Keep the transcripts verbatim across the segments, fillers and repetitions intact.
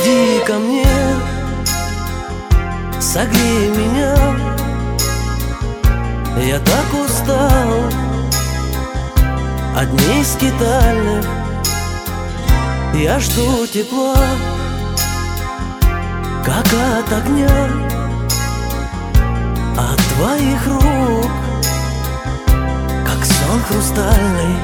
Приди ко мне, согрей меня. Я так устал от дней скитальных. Я жду тепла, как от огня, от твоих рук, как сон хрустальный.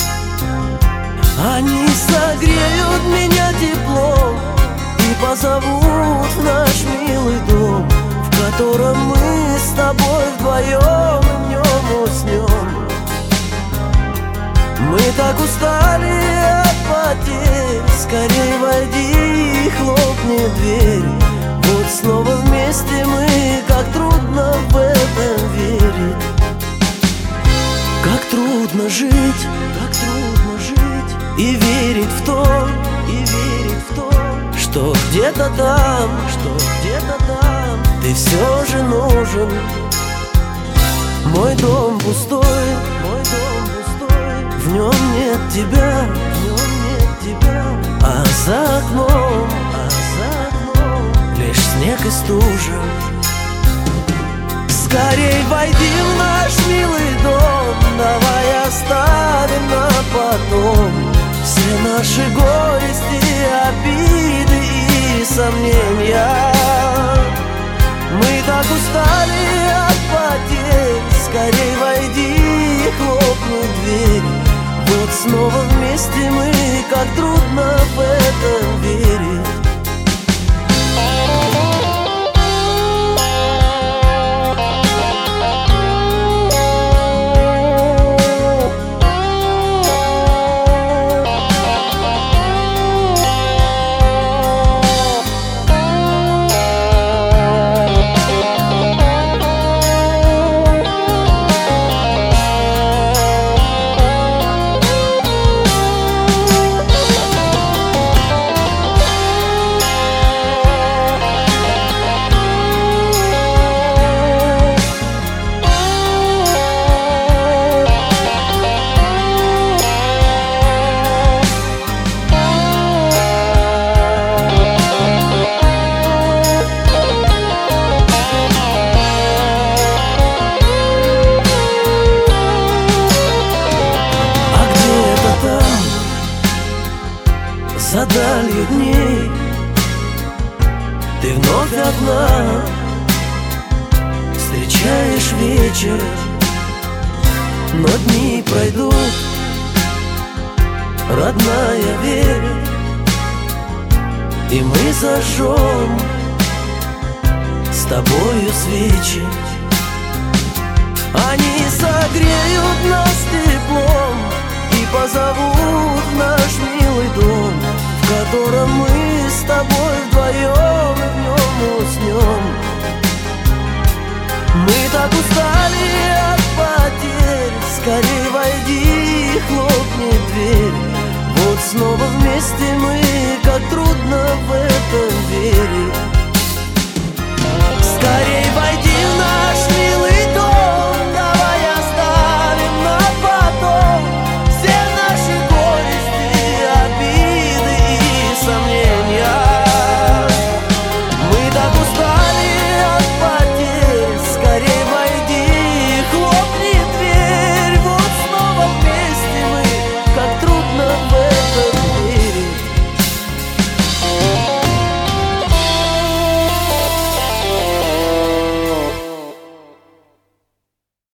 Они согреют меня теплом и позовут в наш милый дом, в котором мы с тобой вдвоем в нем уснем. Мы так устали от потерь, скорей войди и хлопни дверь. Вот снова вместе мы, как трудно в это верить. Как трудно жить, как трудно жить и верить в то, и верить в то, что где-то там, что где-то там ты все же нужен. Мой дом пустой, мой дом пустой, в нем нет тебя, в нем нет тебя. А за окном, а за окном лишь снег и стужа. Скорей войди в наш милый дом, давай оставим на потом все наши горести, обиды и сомнения. Мы так устали от потерь, скорей войди и хлопни дверь. Вот снова вместе мы, как трудно в это верить. За далью дней ты вновь одна, встречаешь вечер, но дни пройдут, родная, верь, и мы зажжем с тобою свечи. Они согреют нас теплом и позовут в наш милый дом, в котором мы с тобой вдвоем в нем уснем. Мы так устали от потерь, скорей войди и хлопни дверь. Вот снова вместе мы, как трудно в это верить.